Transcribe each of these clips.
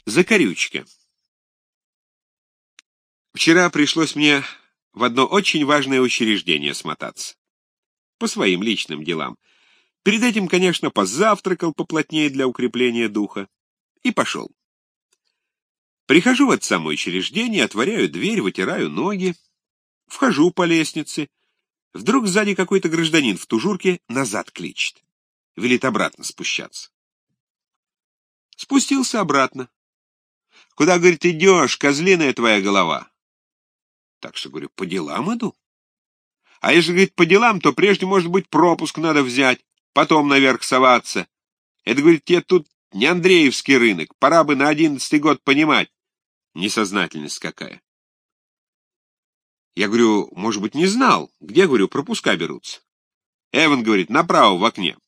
Закорючка. Вчера пришлось мне в одно очень важное учреждение смотаться. По своим личным делам. Перед этим, конечно, позавтракал поплотнее для укрепления духа. И пошел. Прихожу в это самое учреждение, отворяю дверь, вытираю ноги. Вхожу по лестнице. Вдруг сзади какой-то гражданин в тужурке назад кличет. Велит обратно спущаться. Спустился обратно. Куда, говорит, идешь, козлиная твоя голова? Так что, говорю, по делам иду. А если, говорит, по делам, то прежде, может быть, пропуск надо взять, потом наверх соваться. Это, говорит, тебе тут не Андреевский рынок, пора бы на 11-й год понимать. Несознательность какая. Я говорю, может быть, не знал. Где, говорю, пропуска берутся? Эван говорит, направо в окне.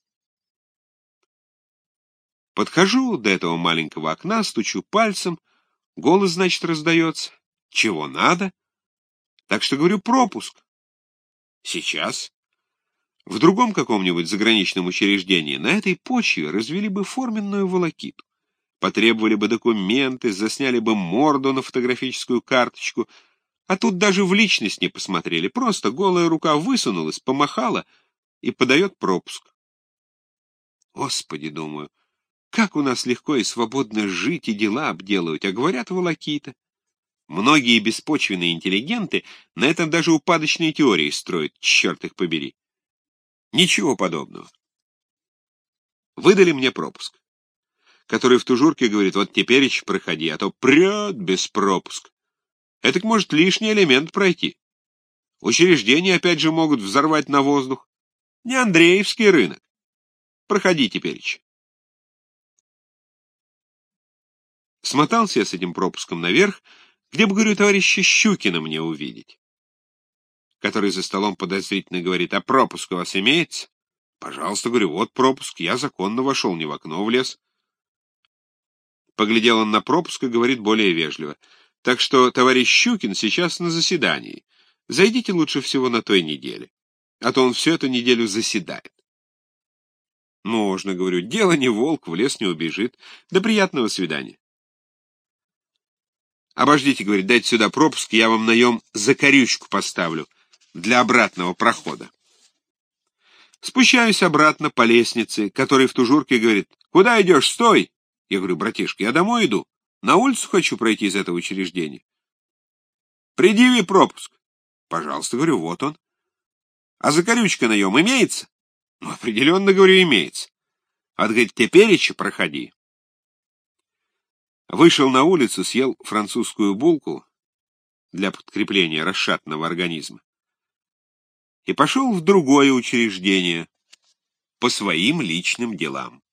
Подхожу до этого маленького окна, стучу пальцем. Голос, значит, раздается. Чего надо? Так что, говорю, пропуск. Сейчас. В другом каком-нибудь заграничном учреждении на этой почве развели бы форменную волокиту. Потребовали бы документы, засняли бы морду на фотографическую карточку, а тут даже в личность не посмотрели, просто голая рука высунулась, помахала и подает пропуск. Господи, думаю, как у нас легко и свободно жить и дела обделывать, а говорят волокита. Многие беспочвенные интеллигенты на этом даже упадочные теории строят, черт их побери. Ничего подобного. Выдали мне пропуск, который в тужурке говорит, вот тепереча проходи, а то прет без пропуска. Этак может лишний элемент пройти. Учреждения опять же могут взорвать на воздух. Не Андреевский рынок. Проходи тепереча. Смотался я с этим пропуском наверх, где бы, говорю, товарища Щукина мне увидеть, который за столом подозрительно говорит, а пропуск у вас имеется? Пожалуйста, говорю, вот пропуск, я законно вошел, не в окно влез. Поглядел он на пропуск и говорит более вежливо, так что товарищ Щукин сейчас на заседании. Зайдите лучше всего на той неделе, а то он всю эту неделю заседает. Можно, говорю, дело не волк, в лес не убежит. До приятного свидания. Обождите, говорит, дайте сюда пропуск, я вам наем закорючку поставлю для обратного прохода. Спущаюсь обратно по лестнице, который в тужурке говорит, куда идешь, стой! Я говорю, братишка, я домой иду, на улицу хочу пройти из этого учреждения. Предъяви пропуск. Пожалуйста, говорю, вот он. А закорючка наем имеется? Ну, определенно, говорю, имеется. А говорит, тепереча проходи. Вышел на улицу, съел французскую булку для подкрепления расшатанного организма и пошел в другое учреждение по своим личным делам.